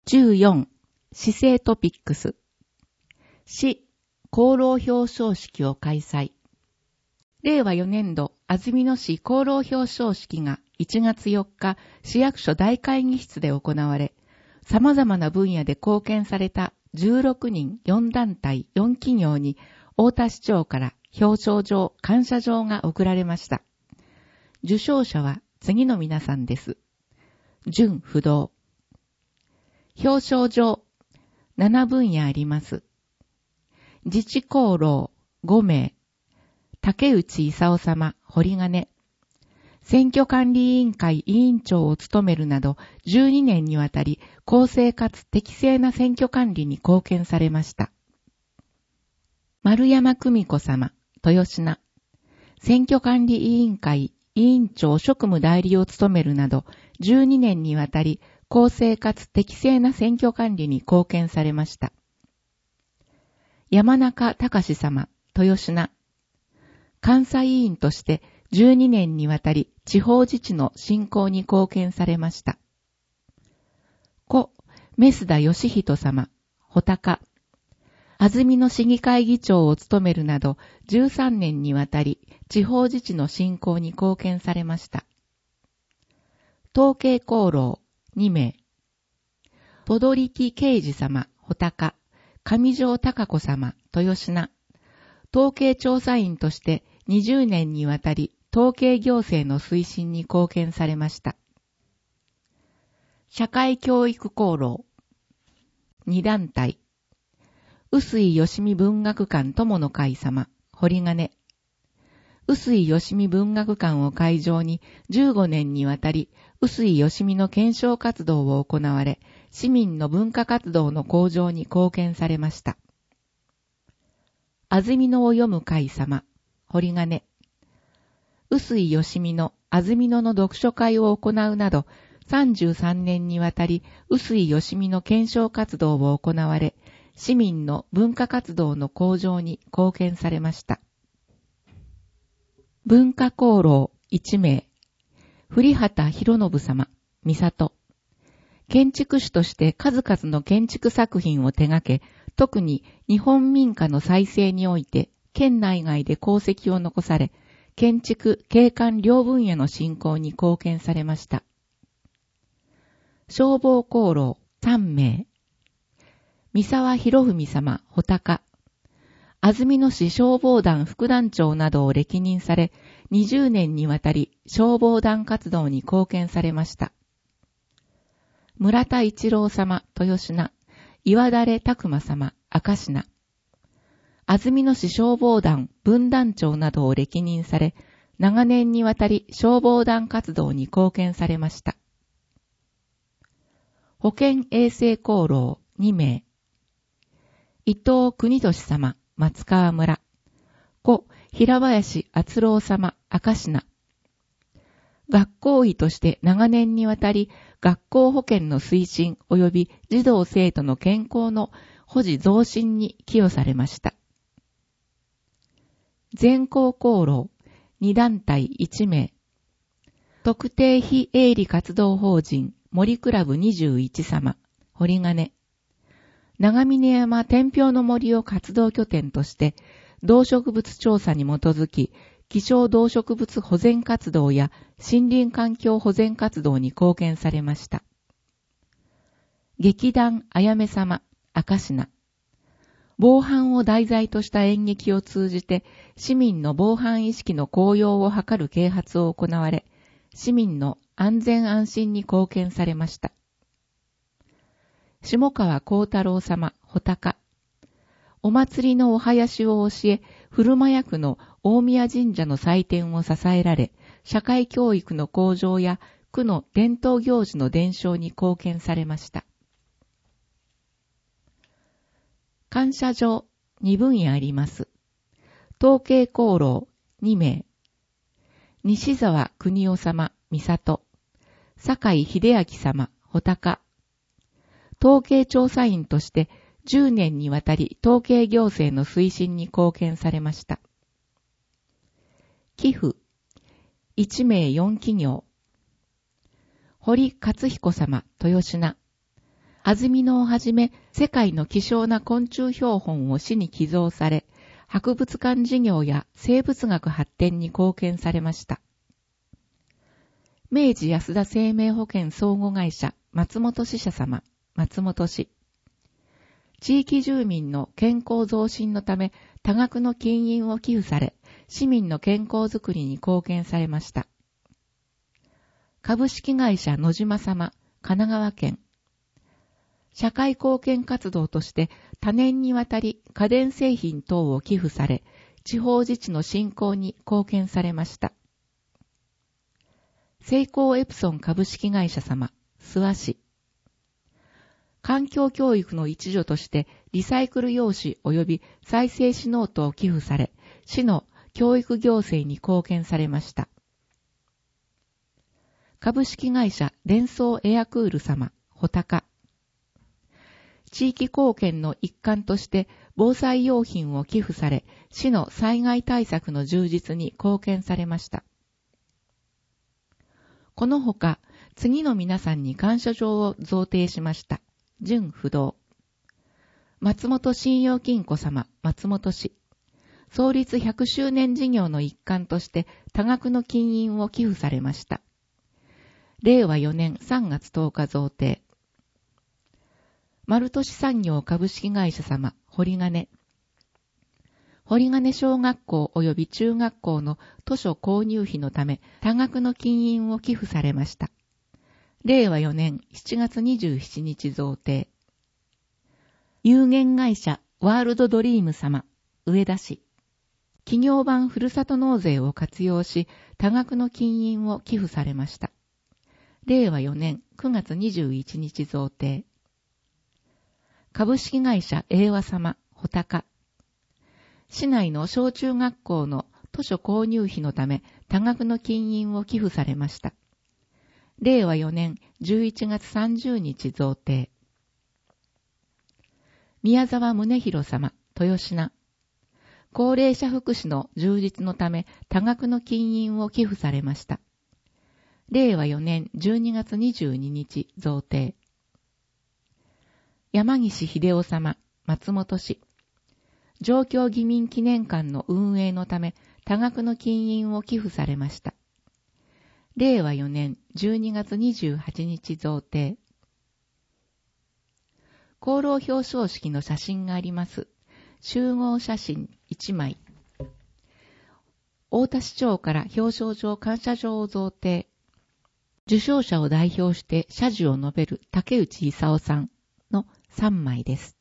14、市政トピックス。市功労表彰式を開催。令和4年度安曇野市功労表彰式が1月4日市役所大会議室で行われ、様々な分野で貢献された16人4団体4企業に太田市長から表彰状、感謝状が贈られました。受賞者は次の皆さんです。準不動。表彰状、7分野あります。自治功労5名。竹内勲様、堀金。選挙管理委員会委員長を務めるなど12年にわたり公正かつ適正な選挙管理に貢献されました。丸山久美子様、豊品。選挙管理委員会委員長職務代理を務めるなど12年にわたり公正かつ適正な選挙管理に貢献されました。山中隆様、豊品。監査委員として12年にわたり地方自治の振興に貢献されました。故、メスダ義人様、穂高。安曇野市議会議長を務めるなど13年にわたり地方自治の振興に貢献されました。統計功労2名。戸取啓二様、穂高。上条貴子様、豊品。統計調査員として20年にわたり統計行政の推進に貢献されました。社会教育功労2団体。臼井義美文学館友の会様、堀金。臼井義美文学館を会場に15年にわたり臼井義美の検証活動を行われ、市民の文化活動の向上に貢献されました。安曇野を読む会様、堀金。臼井義美の安曇野の読書会を行うなど、33年にわたり臼井義美の検証活動を行われ、市民の文化活動の向上に貢献されました。文化功労1名。栗畑博信様、三里。建築士として数々の建築作品を手掛け、特に日本民家の再生において県内外で功績を残され、建築・景観両分野の振興に貢献されました。消防功労3名。三沢博文様、穂高。安曇野市消防団副団長などを歴任され、20年にわたり消防団活動に貢献されました。村田一郎様、豊品。岩垂拓馬様、赤品。安曇野市消防団分団長などを歴任され、長年にわたり消防団活動に貢献されました。保健衛生功労2名。伊藤国俊様、松川村。故、平林厚郎様、赤品。学校医として長年にわたり学校保健の推進及び児童生徒の健康の保持増進に寄与されました。全校功労2団体1名。特定非営利活動法人森クラブ21様、堀金。長峰山天平の森を活動拠点として動植物調査に基づき希少動植物保全活動や森林環境保全活動に貢献されました。劇団あやめ様、赤品。防犯を題材とした演劇を通じて市民の防犯意識の向上を図る啓発を行われ、市民の安全安心に貢献されました。下川幸太郎様、穂高。お祭りのお囃子を教え、古間役の大宮神社の祭典を支えられ、社会教育の向上や区の伝統行事の伝承に貢献されました。感謝状2分野あります。統計功労2名。西沢国夫様、三里。坂井秀明様、穂高。統計調査員として10年にわたり統計行政の推進に貢献されました。寄付1名4企業。堀勝彦様、豊品。 安曇野をはじめ世界の希少な昆虫標本を市に寄贈され、博物館事業や生物学発展に貢献されました。明治安田生命保険相互会社松本支社様、松本氏。地域住民の健康増進のため多額の金印を寄付され、市民の健康づくりに貢献されました。株式会社野島様、神奈川県。社会貢献活動として多年にわたり家電製品等を寄付され、地方自治の振興に貢献されました。セイコーエプソン株式会社様、諏訪市。環境教育の一助としてリサイクル用紙及び再生紙ノートを寄付され、市の教育行政に貢献されました。株式会社デンソーエアクール様、穂高。地域貢献の一環として防災用品を寄付され、市の災害対策の充実に貢献されました。このほか、次の皆さんに感謝状を贈呈しました。準不動。松本信用金庫様、松本市。創立100周年事業の一環として多額の金印を寄付されました。令和4年3月10日贈呈。丸俊産業株式会社様、堀金。堀金小学校及び中学校の図書購入費のため多額の金印を寄付されました。令和4年7月27日贈呈。有限会社ワールドドリーム様、上田市。企業版ふるさと納税を活用し、多額の金印を寄付されました。令和4年9月21日贈呈。株式会社英和様、穂高。市内の小中学校の図書購入費のため多額の金印を寄付されました。令和4年11月30日贈呈。宮沢宗弘様、豊品。高齢者福祉の充実のため多額の金印を寄付されました。令和4年12月22日贈呈。山岸秀夫様、松本市。上京義民記念館の運営のため多額の金印を寄付されました。令和4年12月28日贈呈。功労表彰式の写真があります。集合写真1枚。太田市長から表彰状感謝状を贈呈。受賞者を代表して謝辞を述べる竹内勲さんの3枚です。